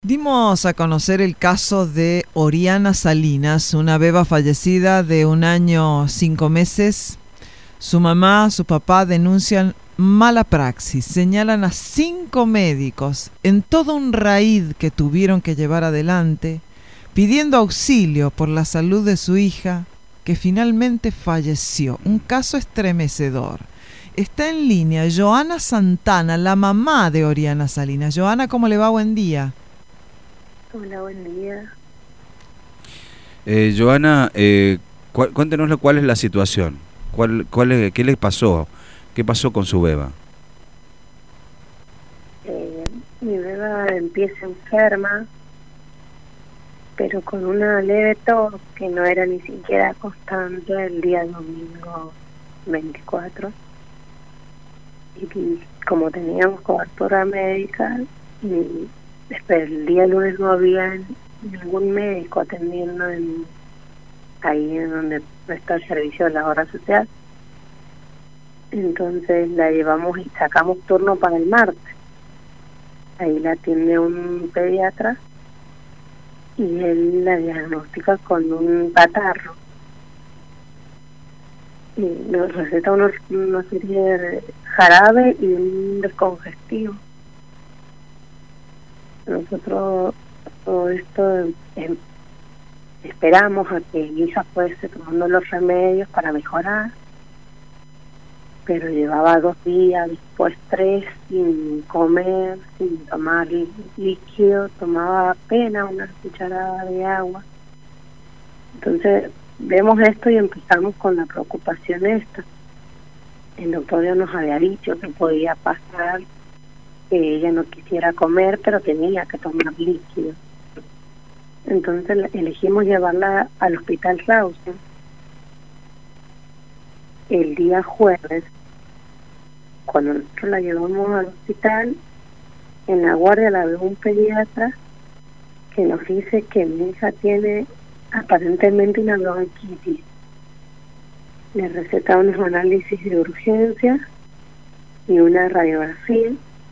Dimos a conocer el caso de Oriana Salinas, una beba fallecida de 1 año 5 meses. Su mamá, su papá denuncian mala praxis, señalan a 5 médicos en todo un raíz que tuvieron que llevar adelante, pidiendo auxilio por la salud de su hija, que finalmente falleció. Un caso estremecedor. Está en línea Joana Santana, la mamá de Oriana Salinas. Joana, ¿cómo le va? Buen día. Hola, buen día. Joana, cuéntenos cuál es la situación. ¿Qué le pasó? ¿Qué pasó con su beba? Mi beba empieza enferma, pero con una leve tos que no era ni siquiera constante el día domingo 24. Y como teníamos cobertura médica, y después el día lunes no había ningún médico atendiendo ahí en donde está el servicio de la obra social. Entonces la llevamos y sacamos turno para el martes. Ahí la atiende un pediatra y él la diagnostica con un catarro y nos receta una serie de jarabe y un descongestivo. Nosotros todo esto esperamos a que Lisa fuese tomando los remedios para mejorar, pero llevaba 2 días, después 3, sin comer, sin tomar líquido, tomaba apenas una cucharada de agua. Entonces vemos esto y empezamos con la preocupación esta. El doctor ya nos había dicho que podía pasar que ella no quisiera comer, pero tenía que tomar líquido. Entonces elegimos llevarla al hospital Rawson. El día jueves, cuando nosotros la llevamos al hospital, en la guardia la ve un pediatra que nos dice que mi hija tiene aparentemente una bronquitis. Le receta unos análisis de urgencia y una radiografía,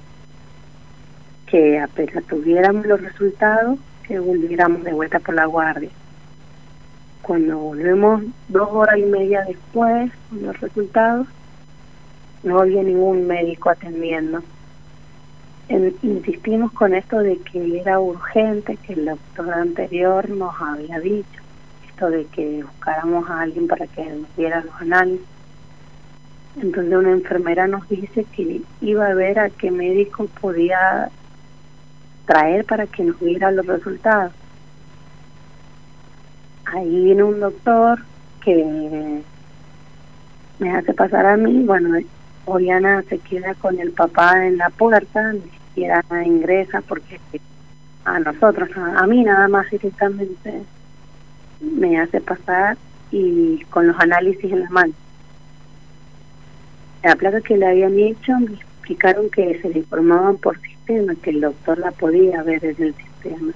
que apenas tuviéramos los resultados, que volviéramos de vuelta por la guardia. Cuando volvemos 2 horas y media después con los resultados, no había ningún médico atendiendo. Insistimos con esto de que era urgente, que el doctor anterior nos había dicho, esto de que buscáramos a alguien para que nos diera los análisis. Entonces una enfermera nos dice que iba a ver a qué médico podía traer para que nos diera los resultados. Ahí viene un doctor que me hace pasar a mí. Bueno, Oriana se queda con el papá en la puerta, ni siquiera ingresa porque a nosotros, a mí nada más directamente me hace pasar y con los análisis en la mano. La placa que le habían hecho me explicaron que se le informaban por sistema, que el doctor la podía ver en el sistema.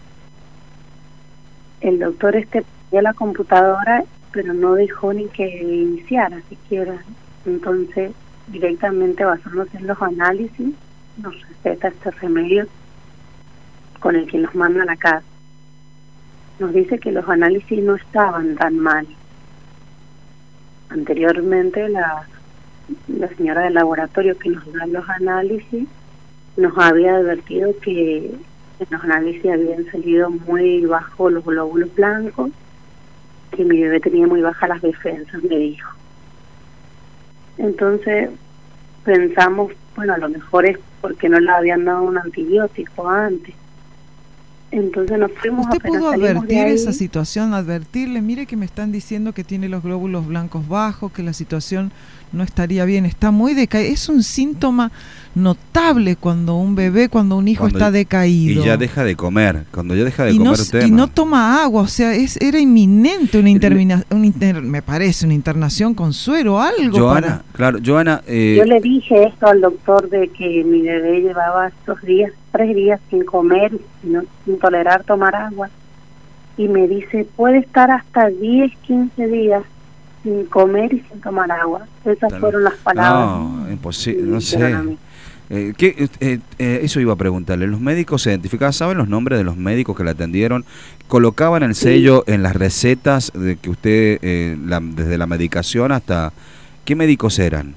El doctor ponía la computadora, pero no dejó ni que iniciara siquiera. Entonces, directamente basándose en los análisis, nos receta este remedio con el que nos manda a la casa. Nos dice que los análisis no estaban tan mal. Anteriormente, la señora del laboratorio que nos da los análisis nos había advertido que en los análisis habían salido muy bajos los glóbulos blancos, que mi bebé tenía muy bajas las defensas, me dijo. Entonces pensamos, bueno, a lo mejor es porque no le habían dado un antibiótico antes. Entonces nos fuimos. ¿Usted pudo advertir esa situación, advertirle, mire que me están diciendo que tiene los glóbulos blancos bajos, que la situación no estaría bien, está muy decaído? Es un síntoma notable cuando un bebé, cuando un hijo está decaído. Y ya deja de comer, cuando ya deja de comer y no toma agua, o sea, era inminente me parece, una internación con suero, algo. Joana, claro, Joana... Yo le dije esto al doctor de que mi bebé llevaba estos 3 días sin comer, sin tolerar tomar agua, y me dice, puede estar hasta 10, 15 días sin comer y sin tomar agua. Esas fueron las palabras. No, imposible, no sé. Eso iba a preguntarle. ¿Los médicos se identificaban? ¿Saben los nombres de los médicos que la atendieron? ¿Colocaban el sello en las recetas de que usted, desde la medicación hasta... ¿Qué médicos eran?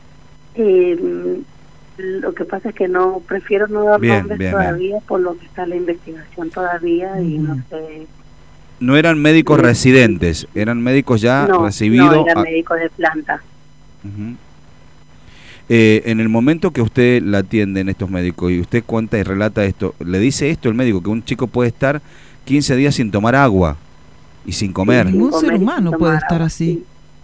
Lo que pasa es que no, prefiero no dar nombres todavía, bien. Por lo que está la investigación todavía y no sé. ¿No eran médicos residentes? ¿Eran médicos ya recibidos? No, eran médicos de planta. En el momento que usted la atienden estos médicos y usted cuenta y relata esto, ¿le dice esto el médico, que un chico puede estar 15 días sin tomar agua y sin comer? Ningún ser humano puede estar así.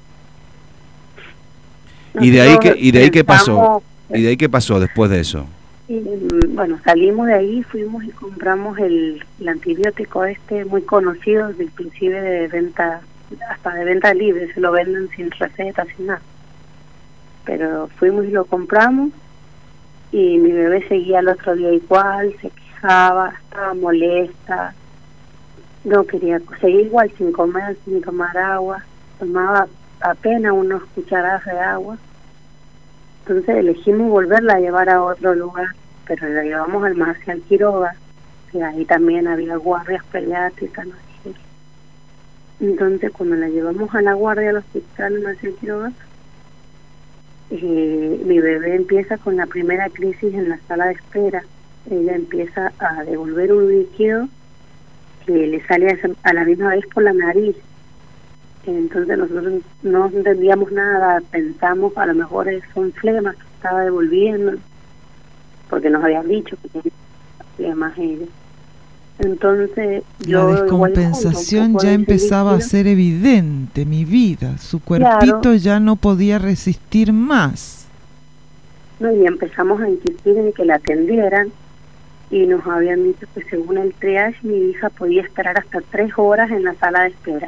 ¿Y de ahí qué pasó? ¿Y de ahí qué pasó después de eso? Bueno, salimos de ahí, fuimos y compramos el antibiótico muy conocido, inclusive de venta, hasta de venta libre, se lo venden sin receta, sin nada. Pero fuimos y lo compramos y mi bebé seguía el otro día igual, se quejaba, estaba molesta, no quería, seguía igual sin comer, sin tomar agua, tomaba apenas unas cucharadas de agua. Entonces elegimos volverla a llevar a otro lugar, pero la llevamos al Marcial Quiroga, que ahí también había guardias pediátricas, no sé. Entonces cuando la llevamos a la guardia al hospital Marcial Quiroga, mi bebé empieza con la primera crisis en la sala de espera. Ella empieza a devolver un líquido que le sale a la misma vez por la nariz. Entonces nosotros no entendíamos nada, pensamos a lo mejor son flemas que estaba devolviendo, porque nos habían dicho que tenía flemas ella. Entonces la descompensación ya empezaba a ser evidente, mi vida, su cuerpito ya no podía resistir más. No, y empezamos a insistir en que la atendieran y nos habían dicho que según el triage mi hija podía esperar hasta 3 horas en la sala de espera.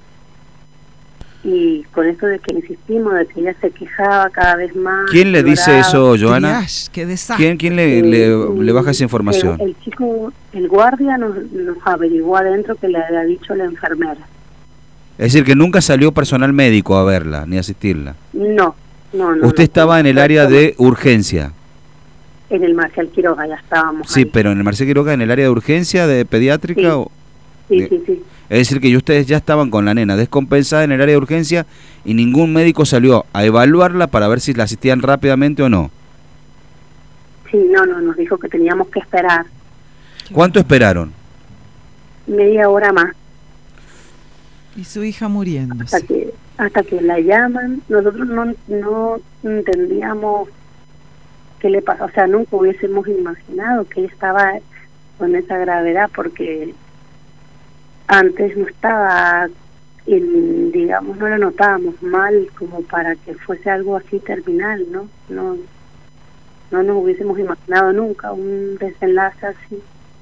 Y con esto de que insistimos, de que ella se quejaba cada vez más. ¿Quién le dice eso, Joana? Qué desastre. ¿Quién le baja esa información? El chico, el guardia nos averiguó adentro que le había dicho la enfermera. Es decir, que nunca salió personal médico a verla, ni a asistirla. No. Usted estaba en el área de urgencia. En el Marcial Quiroga ya estábamos. Sí, ahí. pero en el Marcial Quiroga, en el área de urgencia, de pediátrica. Sí. Sí. Es decir, que ustedes ya estaban con la nena descompensada en el área de urgencia y ningún médico salió a evaluarla para ver si la asistían rápidamente o no. Sí, no, nos dijo que teníamos que esperar. ¿Cuánto esperaron? Media hora más. Y su hija muriéndose. Hasta que la llaman, nosotros no entendíamos qué le pasó, o sea, nunca hubiésemos imaginado que estaba con esa gravedad, porque antes no estaba, digamos, no lo notábamos mal como para que fuese algo así terminal, ¿no? No nos hubiésemos imaginado nunca un desenlace así.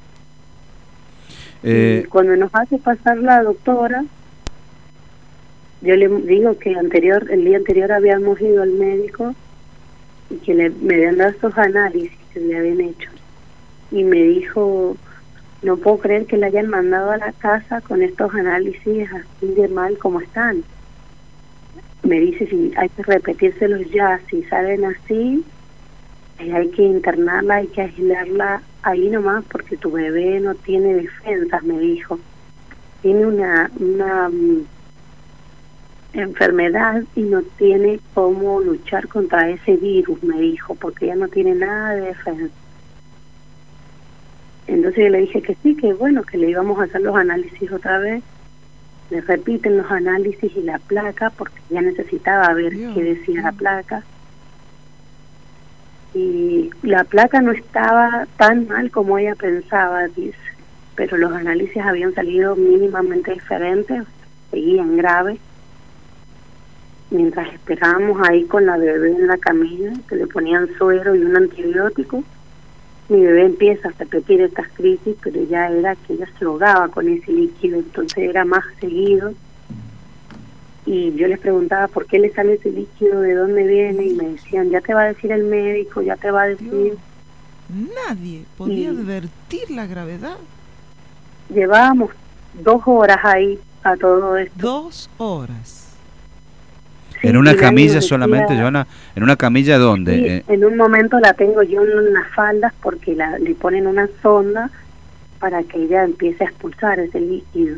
Y cuando nos hace pasar la doctora, yo le digo que el día anterior habíamos ido al médico y que me habían dado esos análisis que le habían hecho. Y me dijo, no puedo creer que la hayan mandado a la casa con estos análisis así de mal como están. Me dice, si hay que repetírselos ya, si salen así, hay que internarla, hay que aislarla ahí nomás, porque tu bebé no tiene defensas, me dijo. Tiene una enfermedad y no tiene cómo luchar contra ese virus, me dijo, porque ella no tiene nada de defensa. Entonces yo le dije que sí, que bueno, que le íbamos a hacer los análisis otra vez. Le repiten los análisis y la placa, porque ya necesitaba ver qué decía la placa. Y la placa no estaba tan mal como ella pensaba, dice, pero los análisis habían salido mínimamente diferentes, seguían graves. Mientras esperábamos ahí con la bebé en la camilla, que le ponían suero y un antibiótico, mi bebé empieza a repetir estas crisis, pero ya era que ella se ahogaba con ese líquido, entonces era más seguido. Y yo les preguntaba por qué le sale ese líquido, de dónde viene, y me decían, ya te va a decir el médico, ya te va a decir. Nadie podía advertir la gravedad. Llevábamos 2 horas ahí a todo esto. 2 horas. Sí, ¿En una y nadie camilla nos solamente, decía- Joana? ¿En una camilla dónde? Sí, en un momento la tengo yo en unas faldas porque le ponen una sonda para que ella empiece a expulsar ese líquido.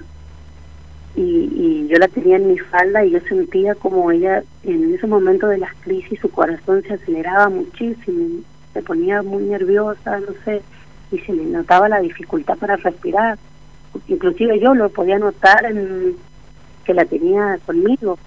Y yo la tenía en mi falda y yo sentía como ella, en esos momentos de las crisis, su corazón se aceleraba muchísimo, se ponía muy nerviosa, no sé, y se le notaba la dificultad para respirar. Inclusive yo lo podía notar en que la tenía conmigo.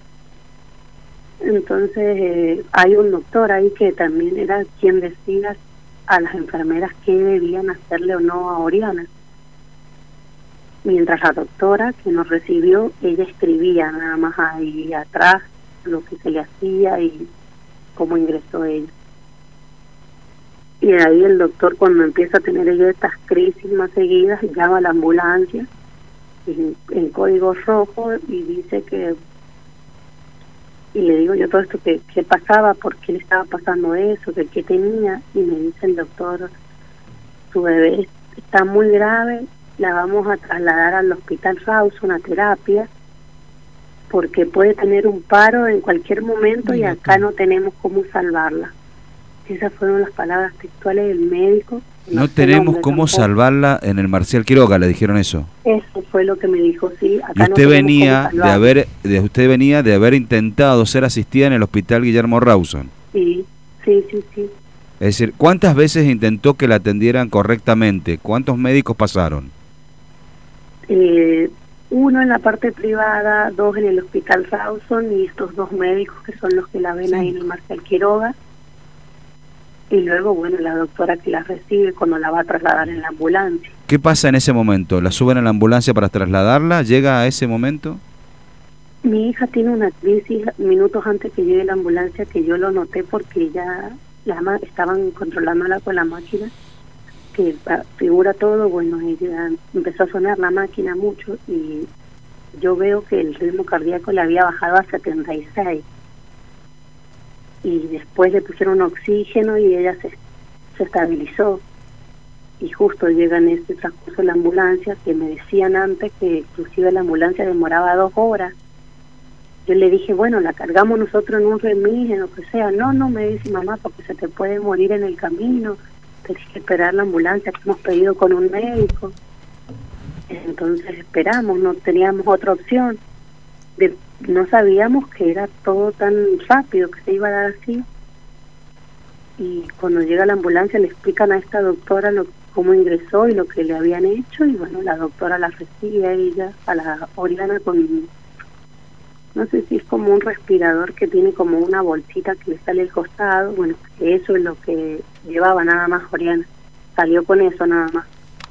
Entonces hay un doctor ahí que también era quien decía a las enfermeras qué debían hacerle o no a Oriana. Mientras la doctora que nos recibió, ella escribía nada más ahí atrás lo que se le hacía y cómo ingresó ella. Y ahí el doctor, cuando empieza a tener ella estas crisis más seguidas, llama a la ambulancia en código rojo y dice que, y le digo yo todo esto, que qué pasaba, por qué le estaba pasando eso, que qué tenía, y me dice el doctor, su bebé está muy grave, la vamos a trasladar al hospital Rawson a terapia, porque puede tener un paro en cualquier momento y acá no tenemos cómo salvarla. Esas fueron las palabras textuales del médico. No tenemos cómo salvarla en el Marcial Quiroga, le dijeron eso. Eso fue lo que me dijo, sí. Acá Y usted venía usted venía de haber intentado ser asistida en el hospital Guillermo Rawson. Sí. Es decir, ¿cuántas veces intentó que la atendieran correctamente? ¿Cuántos médicos pasaron? Uno en la parte privada, 2 en el hospital Rawson y estos 2 médicos que son los que la ven ahí en el Marcial Quiroga. Y luego, bueno, la doctora que la recibe cuando la va a trasladar en la ambulancia. ¿Qué pasa en ese momento? ¿La suben a la ambulancia para trasladarla? ¿Llega a ese momento? Mi hija tiene una crisis minutos antes que llegue la ambulancia, que yo lo noté porque ella estaban controlándola con la máquina, que figura todo. Bueno, ella empezó a sonar la máquina mucho y yo veo que el ritmo cardíaco le había bajado a 76. Y después le pusieron oxígeno y ella se estabilizó. Y justo llega en este transcurso la ambulancia, que me decían antes que inclusive la ambulancia demoraba 2 horas. Yo le dije, bueno, la cargamos nosotros en un remis, en lo que sea. No, me dice mamá, porque se te puede morir en el camino, tenés que esperar la ambulancia que hemos pedido con un médico. Entonces esperamos, no teníamos otra opción. No sabíamos que era todo tan rápido, que se iba a dar así. Y cuando llega la ambulancia le explican a esta doctora cómo ingresó y lo que le habían hecho, y bueno, la doctora la recibe a ella, a la Oriana, con, no sé si es como un respirador que tiene como una bolsita que le sale al costado. Bueno, eso es lo que llevaba nada más Oriana, salió con eso nada más.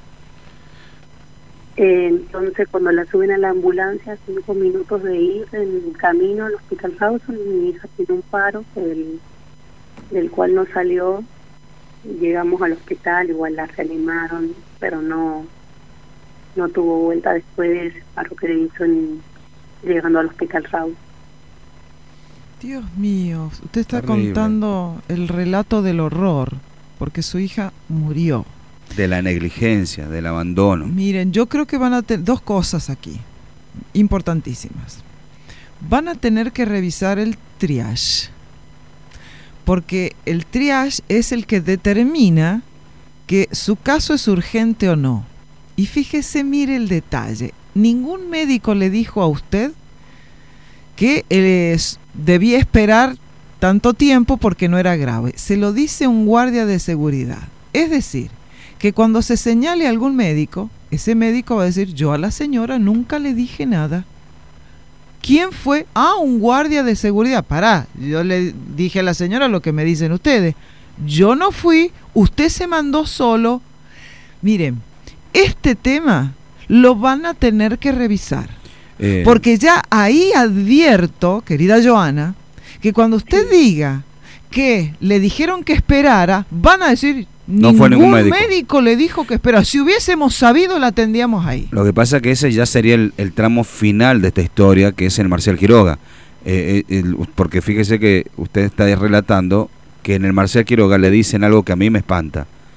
Entonces cuando la suben a la ambulancia, 5 minutos de ir en camino al hospital Rawson, mi hija tiene un paro del cual no salió. Llegamos al hospital, igual la reanimaron, pero no tuvo vuelta después de ese paro que le hizo llegando al hospital Rawson. Dios mío, usted está Terrible. contando el relato del horror, porque su hija murió. De la negligencia, del abandono. Miren, yo creo que van a tener 2 cosas aquí, importantísimas. Van a tener que revisar el triage, porque el triage es el que determina que su caso es urgente o no. Y fíjese, mire el detalle. Ningún médico le dijo a usted que debía esperar tanto tiempo porque no era grave. Se lo dice un guardia de seguridad. Es decir, que cuando se señale a algún médico, ese médico va a decir, yo a la señora nunca le dije nada. ¿Quién fue? Un guardia de seguridad. Pará, yo le dije a la señora lo que me dicen ustedes. Yo no fui, usted se mandó solo. Miren, este tema lo van a tener que revisar. Porque ya ahí advierto, querida Joana, que cuando usted diga que le dijeron que esperara, van a decir... No fue ningún médico le dijo que espera. Si hubiésemos sabido, la atendíamos ahí. Lo que pasa es que ese ya sería el tramo final de esta historia, que es el Marcial Quiroga. Porque fíjese que usted está relatando que en el Marcial Quiroga le dicen algo que a mí me espanta,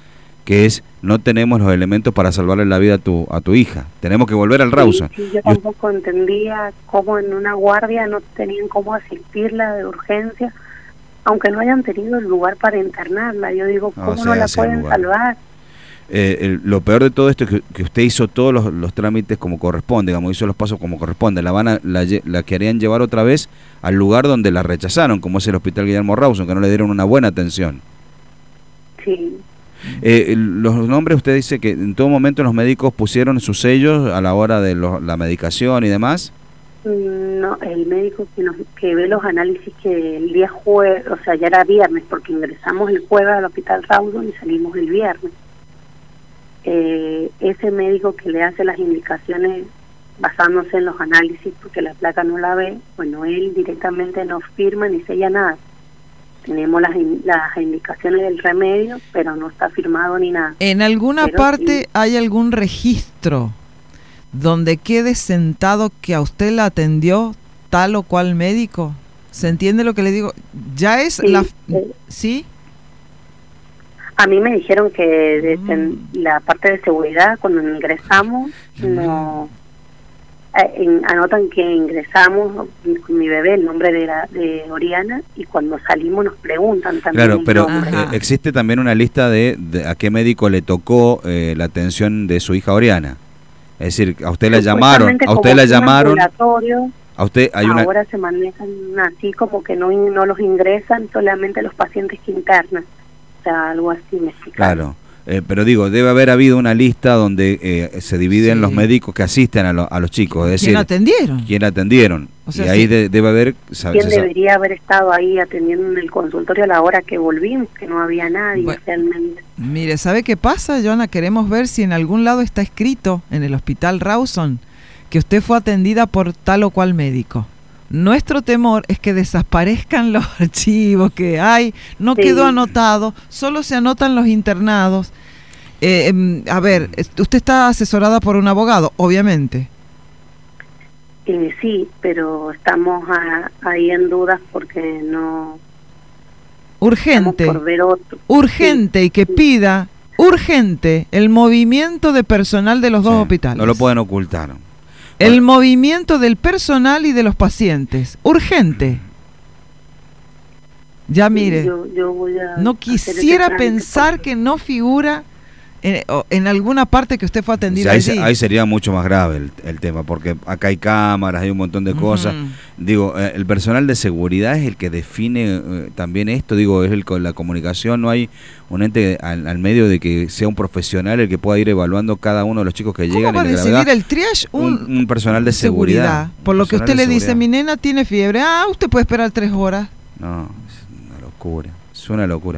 que es: no tenemos los elementos para salvarle la vida a tu hija, tenemos que volver al Rawson. Sí, yo tampoco entendía cómo en una guardia no tenían cómo asistirla de urgencia, aunque no hayan tenido el lugar para internarla. Yo digo, ¿cómo no la pueden salvar? Lo peor de todo esto es que usted hizo todos los trámites como corresponde, digamos, hizo los pasos como corresponde. La querían llevar otra vez al lugar donde la rechazaron, como es el Hospital Guillermo Rawson, que no le dieron una buena atención. Sí. Los nombres, usted dice que en todo momento los médicos pusieron sus sellos a la hora de la medicación y demás. No, el médico que ve los análisis, que el día jueves, o sea, ya era viernes, porque ingresamos el jueves al Hospital Rawson y salimos el viernes. Ese médico que le hace las indicaciones basándose en los análisis, porque la placa no la ve, bueno, él directamente no firma ni sella nada. Tenemos las indicaciones del remedio, pero no está firmado ni nada. ¿En alguna parte hay algún registro donde quede sentado que a usted la atendió tal o cual médico? ¿Se entiende lo que le digo? Ya es ¿Sí? A mí me dijeron que la parte de seguridad, cuando ingresamos, no anotan que ingresamos con mi bebé, el nombre de Oriana, y cuando salimos nos preguntan también. Claro, pero existe también una lista de a qué médico le tocó la atención de su hija Oriana. Es decir, a usted la llamaron, a usted ahora se manejan así, como que no los ingresan, solamente los pacientes que internan. O sea, algo así me explicaron. Claro. Pero digo, debe haber habido una lista donde se dividen los médicos que asisten a los chicos. Es decir, ¿quién atendieron? O sea, y ahí debe haber... ¿Quién debería haber estado ahí atendiendo en el consultorio a la hora que volvimos? Que no había nadie realmente. Mire, ¿sabe qué pasa, Joana? Queremos ver si en algún lado está escrito en el Hospital Rawson que usted fue atendida por tal o cual médico. Nuestro temor es que desaparezcan los archivos que hay, no quedó anotado, solo se anotan los internados. A ver, usted está asesorada por un abogado, obviamente. Sí, pero estamos ahí en dudas porque no... Urgente, por ver otro. Urgente, y que pida, urgente, el movimiento de personal de los dos hospitales. No lo pueden ocultar. El movimiento del personal y de los pacientes. Urgente. Ya mire, yo voy a no quisiera pensar que no figura en alguna parte que usted fue atendida allí. Ahí sería mucho más grave el tema, porque acá hay cámaras, hay un montón de cosas. Digo, el personal de seguridad es el que define también esto. Digo, es con la comunicación. No hay un ente al medio de que sea un profesional el que pueda ir evaluando cada uno de los chicos que llegan. ¿Cómo va a decidir el triage? Un personal de seguridad. Por lo que usted le dice, mi nena tiene fiebre. Usted puede esperar 3 horas. No, es una locura. Es una locura.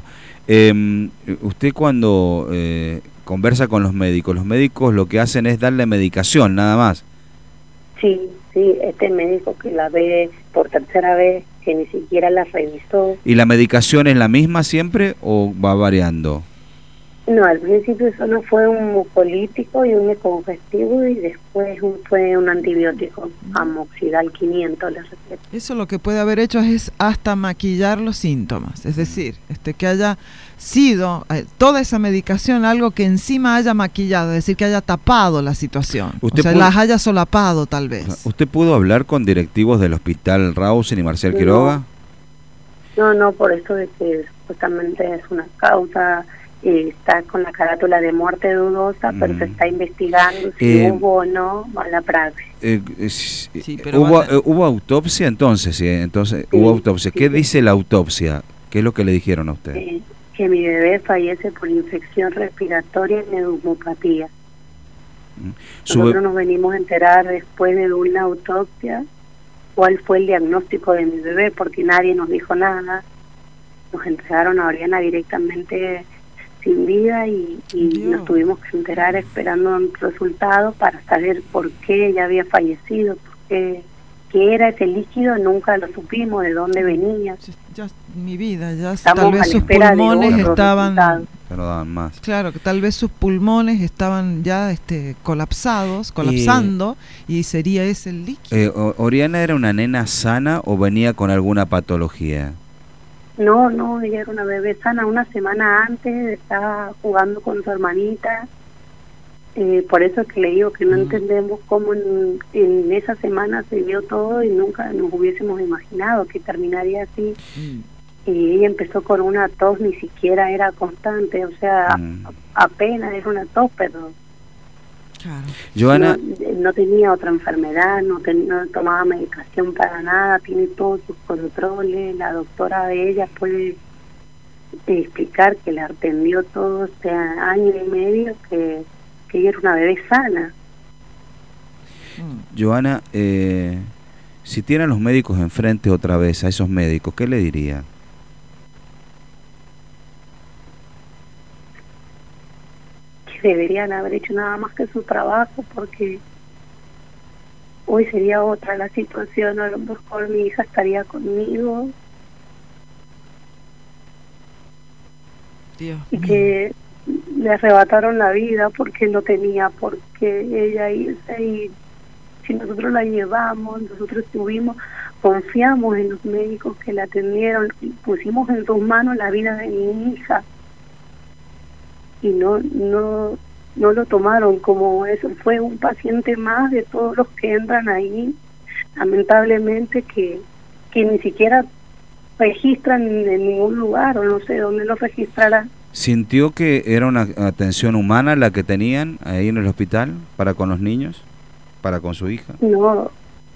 Usted cuando conversa con los médicos lo que hacen es darle medicación, nada más. Sí, este médico que la ve por tercera vez, que ni siquiera la revisó. ¿Y la medicación es la misma siempre o va variando? No, al principio solo fue un mucolítico y un decongestivo, y después fue un antibiótico, amoxidal 500, le receta. Eso lo que puede haber hecho es hasta maquillar los síntomas, es decir, que haya sido toda esa medicación algo que encima haya maquillado, es decir, que haya tapado la situación, las haya solapado tal vez. ¿Usted pudo hablar con directivos del Hospital Rawson y Marcial Quiroga? No, por eso de que supuestamente es una causa... está con la carátula de muerte dudosa, pero se está investigando si hubo o no mala praxis. ¿Hubo autopsia entonces? Sí, hubo autopsia. ¿Qué dice la autopsia? ¿Qué es lo que le dijeron a usted? Que mi bebé fallece por infección respiratoria y neumopatía. Nosotros nos venimos a enterar después de una autopsia cuál fue el diagnóstico de mi bebé, porque nadie nos dijo nada. Nos entregaron a Oriana directamente sin vida y nos tuvimos que enterar esperando un resultado para saber por qué ella había fallecido, qué era ese líquido, nunca lo supimos, de dónde venía. Ya mi vida, tal vez sus pulmones estaban... No daban más. Claro, que tal vez sus pulmones estaban ya colapsando, y sería ese el líquido. ¿Oriana era una nena sana o venía con alguna patología? No, ella era una bebé sana. Una semana antes estaba jugando con su hermanita. Por eso es que le digo que no entendemos cómo en esa semana se dio todo y nunca nos hubiésemos imaginado que terminaría así. Y ella empezó con una tos, ni siquiera era constante, o sea, apenas era una tos, pero Claro. Joana, no tenía otra enfermedad, no tomaba medicación para nada, tiene todos sus controles. La doctora de ella puede explicar que la atendió todo este año y medio, que ella era una bebé sana. Joana, si tienen los médicos enfrente otra vez, a esos médicos, ¿qué le diría? Que deberían haber hecho nada más que su trabajo, porque hoy sería otra la situación. A lo mejor mi hija estaría conmigo. Dios Y mío. que le arrebataron la vida porque no tenía por qué ella irse, y si nosotros la llevamos, nosotros confiamos en los médicos que la atendieron y pusimos en sus manos la vida de mi hija, y no lo tomaron como eso. Fue un paciente más de todos los que entran ahí, lamentablemente, que ni siquiera registran en ningún lugar, o no sé dónde lo registrarán. ¿Sintió que era una atención humana la que tenían ahí en el hospital para con los niños, para con su hija? No,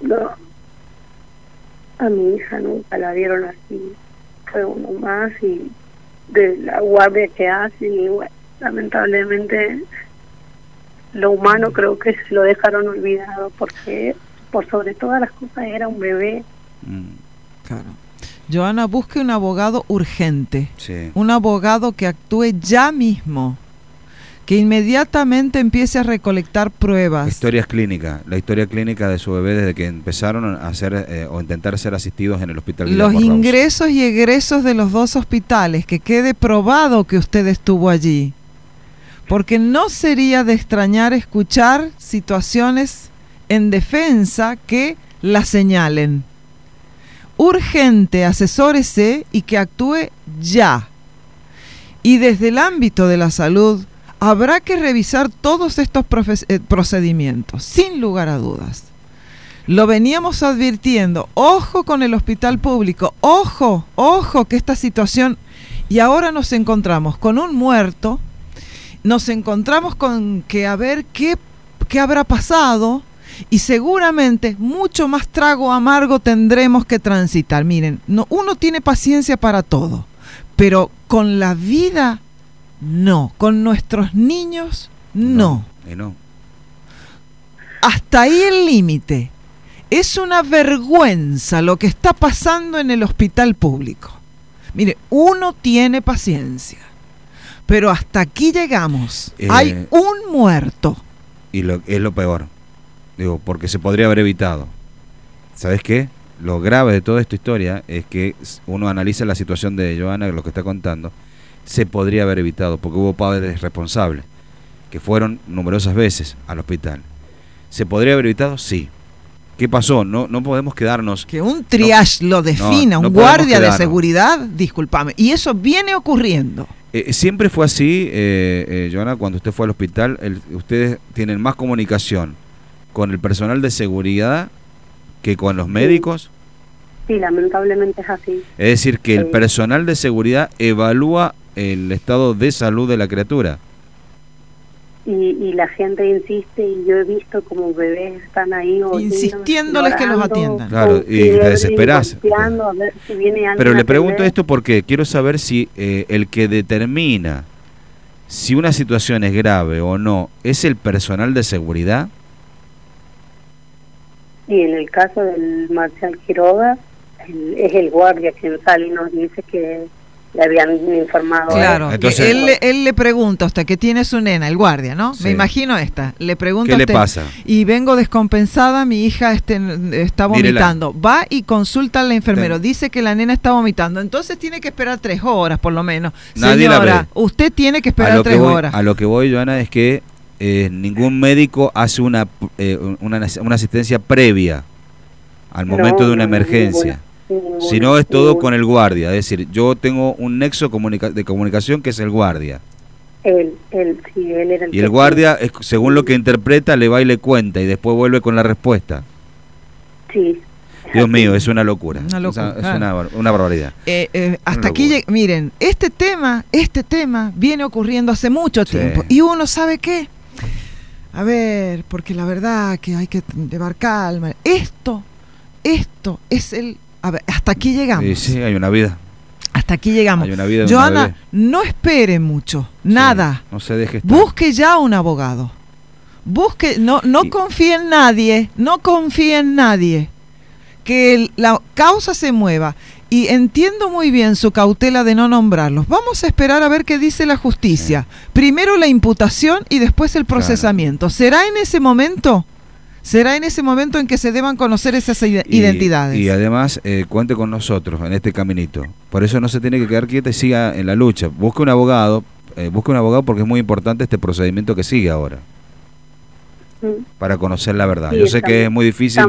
a mi hija nunca la vieron así. Fue uno más, y de la guardia que hacen, y bueno, lamentablemente lo humano creo que lo dejaron olvidado, porque por sobre todas las cosas era un bebé. Claro. Joana, busque un abogado urgente, Sí. un abogado que actúe ya mismo, que inmediatamente empiece a recolectar pruebas. La historia clínica de su bebé desde que empezaron a hacer o intentar ser asistidos en el hospital. Los Guillermo Rauch. ingresos y egresos de los dos hospitales, que quede probado que usted estuvo allí. Porque no sería de extrañar escuchar situaciones en defensa que la señalen. Urgente, asesórese y que actúe ya. Y desde el ámbito de la salud habrá que revisar todos estos procedimientos, sin lugar a dudas. Lo veníamos advirtiendo, ojo con el hospital público, ojo que esta situación, y ahora nos encontramos con un muerto, nos encontramos con que a ver qué habrá pasado, y seguramente mucho más trago amargo tendremos que transitar. Miren, uno tiene paciencia para todo, pero con la vida no, con nuestros niños no. No. Hasta ahí el límite. Es una vergüenza lo que está pasando en el hospital público. Mire, uno tiene paciencia, pero hasta aquí llegamos. Hay un muerto. Y es lo peor. Digo, porque se podría haber evitado. ¿Sabes qué? Lo grave de toda esta historia es que uno analiza la situación de Joana, lo que está contando, se podría haber evitado, porque hubo padres responsables, que fueron numerosas veces al hospital. ¿Se podría haber evitado? Sí. ¿Qué pasó? No podemos quedarnos... Que un triage lo defina, un guardia de seguridad, discúlpame, y eso viene ocurriendo. Siempre fue así, Joana, cuando usted fue al hospital, ustedes tienen más comunicación con el personal de seguridad que con los médicos. Sí, lamentablemente es así. Es decir, que el personal de seguridad evalúa el estado de salud de la criatura. Y la gente insiste, y yo he visto como bebés están ahí insistiéndoles que los atiendan. Claro, y te desesperás. A ver si viene alguien. Pero le pregunto esto porque quiero saber si el que determina si una situación es grave o no es el personal de seguridad. Y en el caso del Marcial Quiroga, es el guardia quien sale y nos dice que le habían informado. Claro, entonces, él le pregunta a usted que tiene su nena, el guardia, ¿no? Sí. Me imagino esta. Le pregunta ¿qué a usted, le pasa? Y vengo descompensada, mi hija está vomitando. Mírela. Va y consulta al enfermero, dice que la nena está vomitando. Entonces tiene que esperar 3 horas por lo menos. Nadie Señora, usted tiene que esperar 3 horas. A lo que voy, Joana, es que ningún médico hace una asistencia previa al momento de una emergencia. Si no, es todo con el guardia. Es decir, yo tengo un nexo de comunicación que es el guardia. Él era el Y el guardia, según lo que interpreta, le va y le cuenta y después vuelve con la respuesta. Sí. Dios mío, es una locura. Una locura, Es una barbaridad. Hasta aquí, miren, este tema viene ocurriendo hace mucho tiempo. Sí. Y uno sabe qué. A ver, porque la verdad que hay que llevar calma. Esto es el... A ver, hasta aquí llegamos. Sí, hay una vida. Hasta aquí llegamos. Hay una vida de Joana, una bebé. no espere mucho, nada. Sí, no se deje estar. Busque ya un abogado. Busque, no confíe en nadie, no confíe en nadie. Que la causa se mueva. Y entiendo muy bien su cautela de no nombrarlos. Vamos a esperar a ver qué dice la justicia. Sí. Primero la imputación y después el procesamiento. Claro. ¿Será en ese momento? ¿Será en ese momento en que se deban conocer esas identidades? Y además, cuente con nosotros en este caminito. Por eso no se tiene que quedar quieta y siga en la lucha. Busque un abogado porque es muy importante este procedimiento que sigue ahora. Para conocer la verdad. Sí, yo sé que es muy difícil.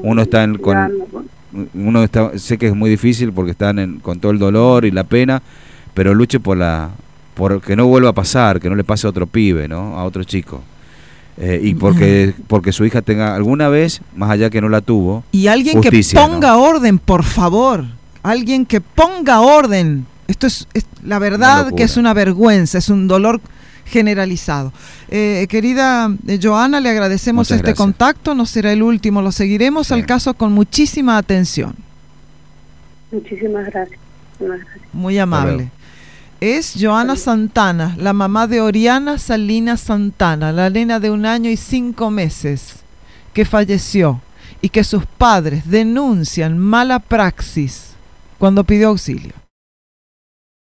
Sé que es muy difícil porque están con todo el dolor y la pena, pero luche por que no vuelva a pasar, que no le pase a otro pibe, ¿no? A otro chico. Y porque su hija tenga alguna vez, más allá que no la tuvo, y alguien justicia, que ponga orden, por favor, alguien que ponga orden. Esto es la verdad que es una vergüenza, es un dolor generalizado. Querida Joana, le agradecemos este contacto, no será el último, lo seguiremos al caso con muchísima atención. Muchísimas gracias. Muy amable. Es Joana Santana, la mamá de Oriana Salinas Santana, la nena de 1 año y 5 meses que falleció y que sus padres denuncian mala praxis cuando pidió auxilio.